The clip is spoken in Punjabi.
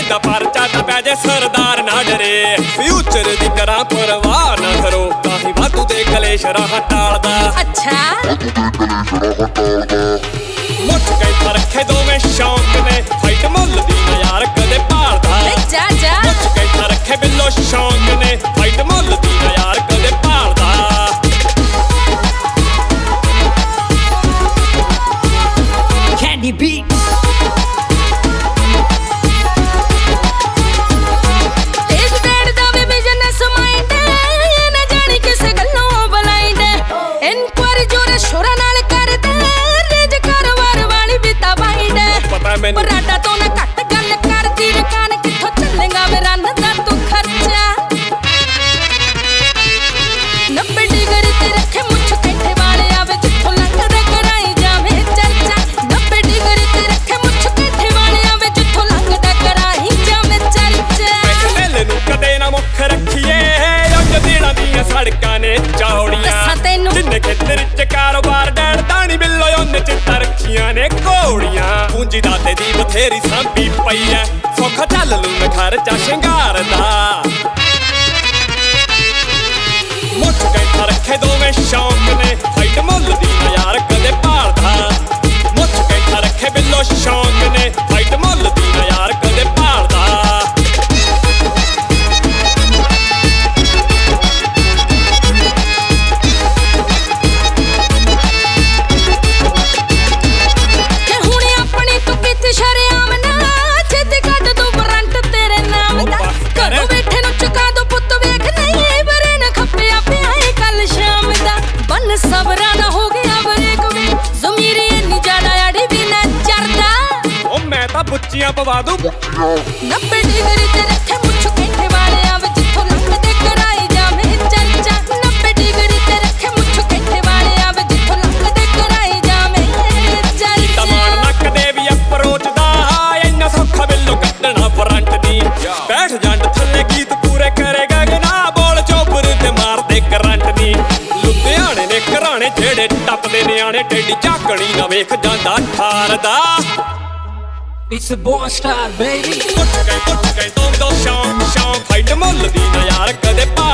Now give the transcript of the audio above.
ਪੈਂਦਾ ਪਰਚਾ ਤਾਂ ਪੈ ਜੇ ਸਰਦਾਰ ਨਾ ਡਰੇ। ਫਿਊਚਰ ਦੀ ਕਰਾਂ ਪਰਵਾਹ ਨਾ ਕਰੋ, ਤਾਂ ਹੀ ਵਾਧੂ ਦੇ ਕਲੇਸ਼ ਰਾਹ ਟਾਲਦਾ। ਅੱਛਾ ਮੁੱਠ ਕੈਂਠਾ ਰੱਖੇ ਦੋਵੇਂ ਸ਼ੌਂਕ ਨੇ, ਫਾਈਟ ਮੁੱਲ ਦੀ ਨਾ ਯਾਰ ਕਦੇ ਭਾਲਦਾ। ਜਾ ਜਾ ਮੁੱਠ ਕੈਂਠਾ ਰੱਖੇ ਬਿੱਲੋ ਸ਼ੌਂਕ ਨੇ, ਫਾਈਟ ਮੁੱਲ ਦੀ ਨਾ ਯਾਰ ਕਦੇ ਭਾਲਦਾ। Candy Beat ਪਰਾਡਾ ਤੋਂ ਨਾ ਘੱਟ ਗੱਲ ਕਰਦੀ ਰਕਾਨ, ਕਿੱਥੋਂ ਚੱਲੇਗਾ ਵੇ ਰੰਨ ਦਾ ਤੂੰ ਖਰਚਾ। 90 ਡਿਗਰੀ ਤੇ ਰੱਖੇ ਮੁੱਛ ਕੈਂਠੇ ਵਾਲੇ ਆਵੇ, ਜਿੱਥੋਂ ਲੰਘਦਾ ਕਰਾਈ ਜਾਵੇ ਚਰਚਾ। 90 ਡਿਗਰੀ ਤੇ ਰੱਖੇ ਮੁੱਛ ਕੈਂਠੇ ਵਾਲੇ ਆਵੇ, ਜਿੱਥੋਂ ਲੰਘਦਾ ਕਰਾਈ ਜਾਵੇ ਚਰਚਾ। ਪੈਸੇ ਵੇਲੇ ਨੂੰ ਕਦੇ ਨਾ ਮੁੱਖ ਰੱਖੀਏ, ਅੱਜ ਦਿਨਾਂ ਦੀਆਂ ਸੜਕਾਂ ਨੇ ਚੌੜੀਆਂ। ਜਿੰਨੇ ਖੇਤਰ ਚ ਕਾਰੋਬਾਰ ਡੈੜਦਾ ਨੀ ਬਿੱਲੋ, ਉਹਨੇ ਚ ਤਰੱਕੀਆਂ ਨੇ ਘੋੜੀਆਂ। ਪੂੰਜੀ ਦਾਤੇ ਦੀ ਬਥੇਰੀ ਸਾਂਭੀ ਪਈ ਐ, ਸੌਖਾ ਚੱਲ ਲੂ ਮੈਂ ਖਰਚਾ ਸ਼ਿੰਗਾਰ ਦਾ। ਮੁੱਠ ਕੈਂਠਾ ਰੱਖੇ ਦੋਵੇਂ ਸ਼ੌਂਕ ਨੇ, ਫਾਈਟ ਮੁੱਲ ਦੀ ਨਾ ਯਾਰ ਕਦੇ ਭਾਲਦਾ। ਮੁੱਠ ਕੈਂਠਾ ਰੱਖੇ ਬਿੱਲੋ ਸ਼ੌਂਕ ਨੇ, ਫਾਈਟ ਮੁੱਲ ਦੀ ਨਾ ਯਾਰ ਕਦੇ ਭਾਲਦਾ। ਸਬਰਾਂ ਨਾ ਹੋ ਗਿਆ ਬਰੇਕ ਵੇ, ਜ਼ਮੀਰੀ ਇੰਨੀ ਜ਼ਿਆਦਾ ਆੜੀ ਵੀ ਨਾ ਚਰਦਾ। ਉਹ ਮੈਂ ਤਾਂ ਬੁੱਚੀਆਂ ਪਵਾ ਦੂੰ। 90 ਡਿਗਰੀ ਤੇ ਰੱਖੇ ਮੁੱਛ ਕੈਂਠੇ ਵਾਲੇ ਆਵੇ, ਜਿੱਥੋਂ ਲੰਘਦੇ ਕਰਾਈ ਜਾਵੇ ਚਰਚਾ। 90 ਡਿਗਰੀ ਤੇ ਰੱਖੇ ਮੁੱਛ ਕੈਂਠੇ ਵਾਲੇ ਆਵੇ, ਜਿੱਥੋਂ ਲੰਘਦੇ ਕਰਾਈ ਜਾਵੇ ਚਰਚਾ। ਤਮਾਨ ਨੱਕ ਦੇ ਵੀ ਅਪਰੋਚ ਦਾ, ਇੰਨਾ ਸੌਖਾ ਬਿੱਲੋ ਕੱਢਣਾ ਫਰੰਟ ਦੀ। ਬੈਠ ਜੰਡ ਥੱਲੇ ਗੀਤ ਪੂਰੇ ਕਰੇਗਾ ਕਿ ਨਾ, ਬੋਲ ਚੋਪਰ ਤੇ ਮਾਰਦੇ ਕਰੰਟ ਦੀ। ਲੁਧਿਆਣੇ ਨੇ ਘਰਾਣੇ ਜਿਹੜੇ ਟੱਪਦੇ ਨਿਆਣੇ, ਟੇਡੀ ਝਾਕਣੀ ਨਾ ਵੇਖ ਜਾਂਦਾ ਠਾਰਦਾ। It's a boy style baby। ਉੱਠ ਗਏ ਦੋ ਸ਼ੌਂਕ, ਫਾਈਟ ਮੁੱਲ ਦੀ ਨਾ ਯਾਰ ਕਦੇ